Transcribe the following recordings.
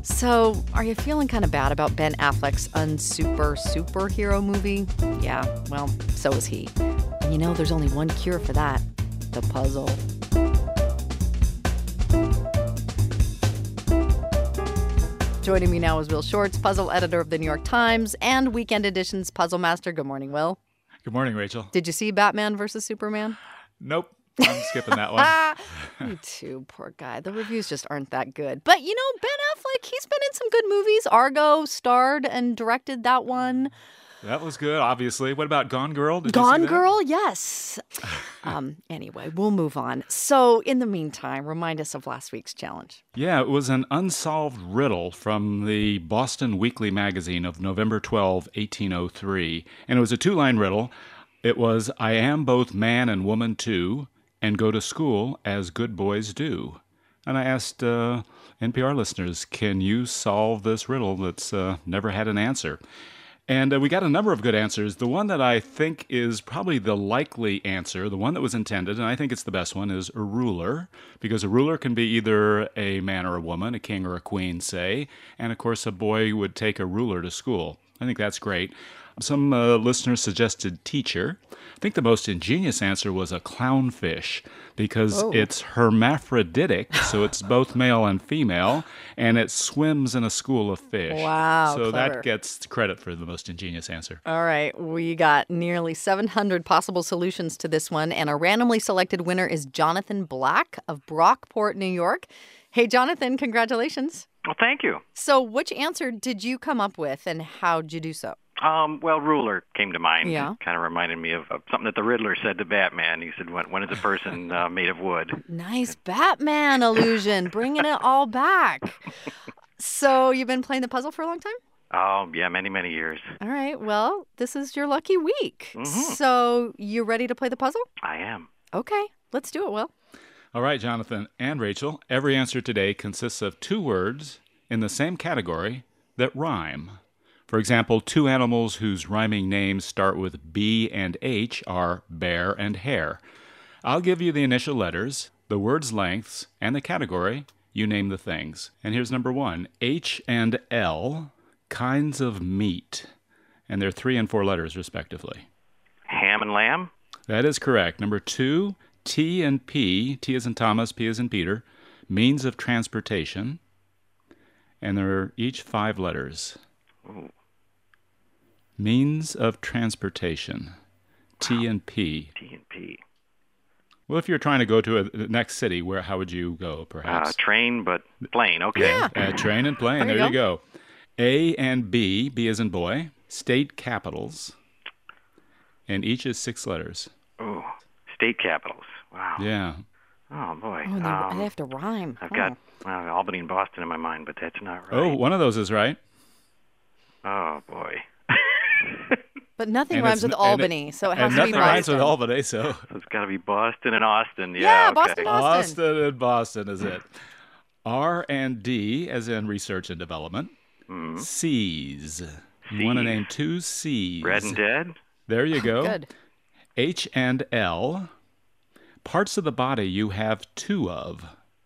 So, are you feeling kind of bad about Ben Affleck's superhero movie? Yeah, well, so is he. And you know, there's only one cure for that: the puzzle. Joining me now is Will Shortz, puzzle editor of the New York Times and Weekend Edition's puzzle master. Good morning, Will. Good morning, Rachel. Did you see Batman versus Superman? Nope. I'm skipping that one. Me too, poor guy. The reviews just aren't that good. But, you know, Ben Affleck, he's been in some good movies. Argo starred and directed that one. That was good, obviously. What about Gone Girl? Did Gone you see that? Girl, yes. Anyway, we'll move on. So, in the meantime, remind us of last week's challenge. Yeah, it was an unsolved riddle from the Boston Weekly Magazine of November 12, 1803. And it was a two-line riddle. It was, I am both man and woman too, and go to school as good boys do. And I asked NPR listeners, can you solve this riddle that's never had an answer? And we got a number of good answers. The one that I think is probably the likely answer, the one that was intended, and I think it's the best one, is a ruler. Because a ruler can be either a man or a woman, a king or a queen, say. And, of course, a boy would take a ruler to school. I think that's great. Some listeners suggested teacher. I think the most ingenious answer was a clownfish because it's hermaphroditic, so it's both male and female, and it swims in a school of fish. Wow, so clever. That gets credit for the most ingenious answer. All right, we got nearly 700 possible solutions to this one, and our randomly selected winner is Jonathan Black of Brockport, New York. Hey, Jonathan, congratulations. Well, thank you. So which answer did you come up with, and how'd you do so? Well, ruler came to mind. Yeah. It kind of reminded me of something that the Riddler said to Batman. He said, when is a person made of wood? Nice Batman illusion, bringing it all back. So you've been playing the puzzle for a long time? Oh, yeah, many, many years. All right, well, this is your lucky week. Mm-hmm. So you ready to play the puzzle? I am. Okay, let's do it, Will. All right, Jonathan and Rachel, every answer today consists of two words in the same category that rhyme. For example, two animals whose rhyming names start with B and H are bear and hare. I'll give you the initial letters, the word's lengths, and the category. You name the things. And here's number one, H and L, kinds of meat. And they're 3 and 4 letters, respectively. Ham and lamb? That is correct. Number two, T and P, T as in Thomas, P as in Peter, means of transportation. And they're each 5 letters. Ooh. Means of transportation. T and P. T and P. Well, if you're trying to go to the next city, how would you go, perhaps? Train, but plane. Okay. Yeah. Train and plane. There you go. A and B, B as in boy, state capitals. And each is 6 letters. Ooh, state capitals. Wow. Yeah. Oh, boy. Oh, they have to rhyme. I've got Albany and Boston in my mind, but that's not right. Oh, one of those is right. Oh, boy. But nothing And rhymes with Albany, so it has to be nothing rhymes Boston. with Albany, so... It's got to be Boston and Austin. Yeah, okay. Boston, Austin. Austin and Boston is it. R and D, as in research and development. C's. You want to name 2 C's. Red and dead? There you go. Good. H and L. Parts of the body you have 2 of.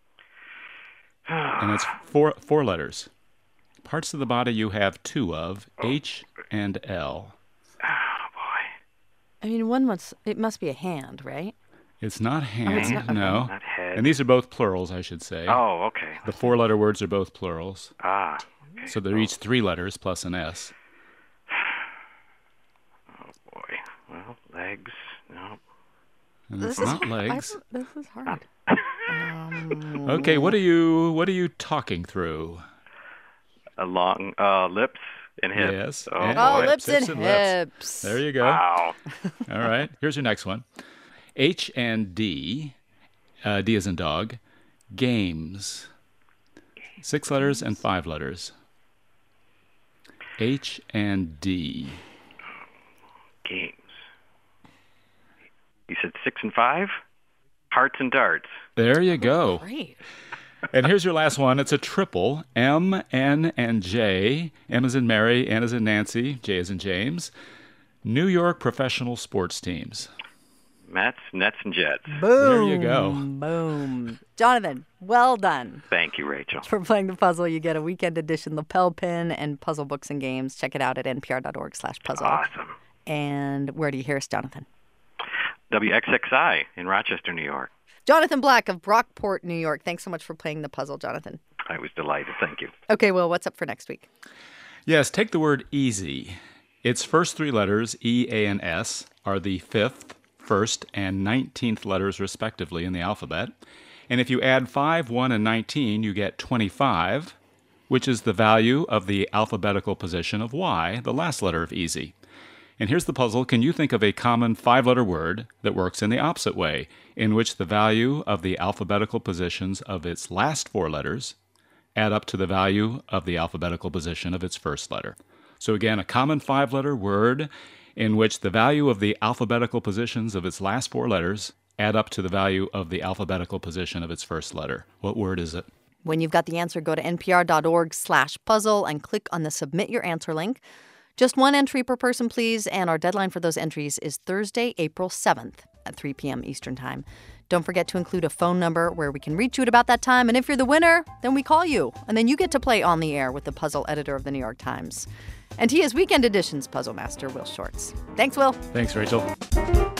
And it's 4 letters. Parts of the body you have 2 of. H and L. Oh, boy. I mean, it must be a hand, right? It's not hand, it's not- no. Not head. And these are both plurals, I should say. Oh, okay. The 4-letter words are both plurals. Okay. So they're each 3 letters plus an S. Oh, boy. Well, legs. No. And it's not legs. This is hard. Okay, what are you talking through? Long lips and hips. Yes. Oh, And Oh, boy. lips and lips. hips. There you go. Wow. All right. Here's your next one. H and D. D as in dog. Games. 6 letters and 5 letters. H and D. Games. You said 6 and 5? Hearts and darts. There you go. Great. And here's your last one. It's a triple. M, N, and J. M as in Mary, N as in Nancy, J as in James. New York professional sports teams. Mets, Nets, and Jets. Boom. There you go. Boom. Jonathan, well done. Thank you, Rachel. For playing the puzzle, you get a weekend edition lapel pin and puzzle books and games. Check it out at npr.org/puzzle. Awesome. And where do you hear us, Jonathan? WXXI in Rochester, New York. Jonathan Black of Brockport, New York. Thanks so much for playing the puzzle, Jonathan. I was delighted. Thank you. Okay, Will, what's up for next week? Yes, take the word easy. Its first three letters, E, A, and S, are the 5th, 1st, and 19th letters respectively in the alphabet. And if you add 5, 1, and 19, you get 25, which is the value of the alphabetical position of Y, the last letter of easy. And here's the puzzle. Can you think of a common 5-letter word that works in the opposite way, in which the value of the alphabetical positions of its last 4 letters add up to the value of the alphabetical position of its first letter? So again, a common 5-letter word in which the value of the alphabetical positions of its last 4 letters add up to the value of the alphabetical position of its first letter. What word is it? When you've got the answer, go to npr.org/puzzle and click on the Submit Your Answer link. Just one entry per person, please, and our deadline for those entries is Thursday, April 7th at 3 p.m. Eastern Time. Don't forget to include a phone number where we can reach you at about that time, and if you're the winner, then we call you, and then you get to play on the air with the puzzle editor of the New York Times. And he is Weekend Edition's puzzle master, Will Shortz. Thanks, Will. Thanks, Rachel.